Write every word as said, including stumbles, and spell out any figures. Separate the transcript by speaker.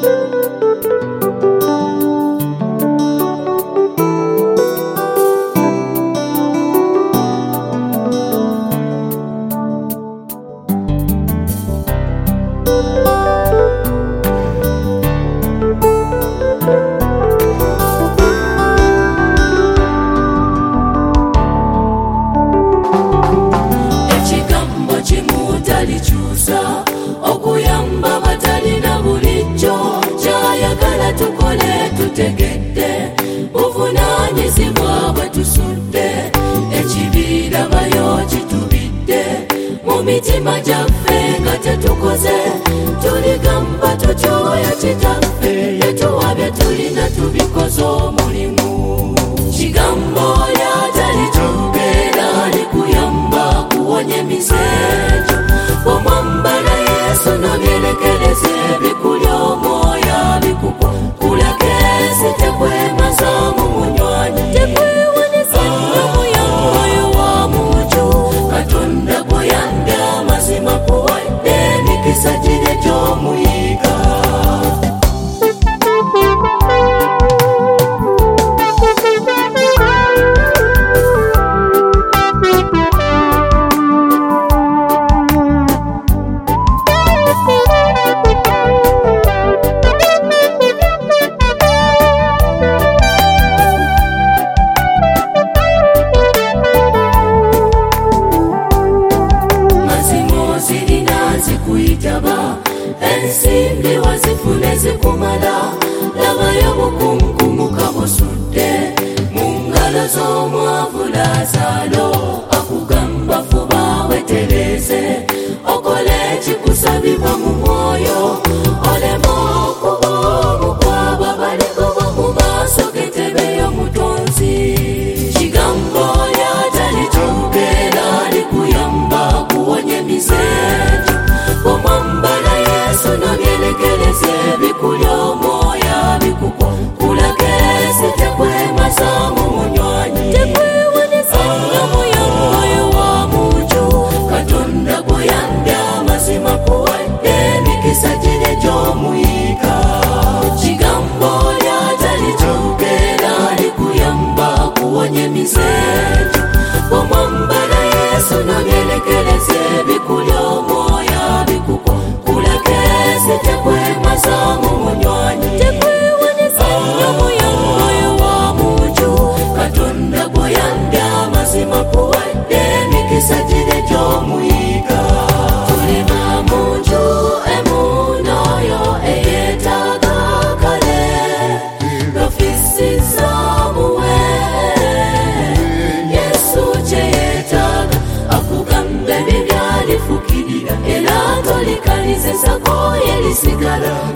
Speaker 1: okuyamba batalina bulijjo kyayagala tukole tutegedde buvunaanyizibwa bwe tusudde ekibiira bayo kitubidde mu mitima gyaffe nga tetukoze tuligamba tutyoya kitaffe yetuwabye tulina tubikoze omulimu kigambo lyatali tubeera likuyamba kuwonya emisenjo omwambala Yesu nobyerekereze bikulya omwoyo bikukulaga esi tekwemaza mu munywanyi tekwewonesa omuyamwoyo wa muju Katonda gweyanda amazima kuwadde emikisa gire gy'omuyiga ensimbi wazifune zikumala labayo bukungumu kabusudde mu ngalo z'omwavu Lazaalo akugamba fuba wetereze okole ekikusabibwa mu mwoyo olema okuba omukwaba balikuba mu maaso g'entebe y'omutonzi kigambo lyatali tubeera likuyamba kuwonya emisenjo omwambala Yesu nobyerekereze bikulya omwoyo bikukulaga esi tekwemaza mu munywanyi tekwewonesa omuyamwoyo wa muju Katonda gweyanda amazima kuwadde emikisa gire gy'omuyiga kigambo lyatali tubeera likuyamba kuwonya emisenjo omwambala Yesu nobyerekereze bikulya omwoyo bikukulaga esi tekwemaza mu munywanyi tekwewonesa omuyamwoyo wa muju Katonda gweyanda amazima kuwadde emikisa gire gy'omuyiga tuli ba muju emunoyo eyetaaga kale lofisiza muwe Yesu kyeyetaaga akugambe bibyalifukirira era tolikalizesako yelisigala